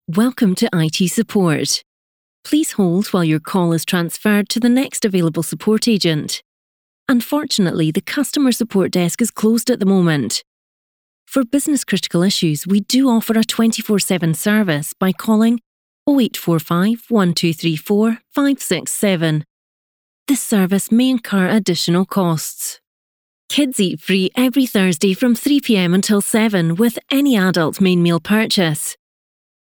Welcome to IT support. Please hold while your call is transferred to the next available support agent. Unfortunately, the customer support desk is closed at the moment. For business critical issues, we do offer a 24/7 service by calling 0845 1234 567. This service may incur additional costs. Kids eat free every Thursday from 3 p.m. until 7 with any adult main meal purchase.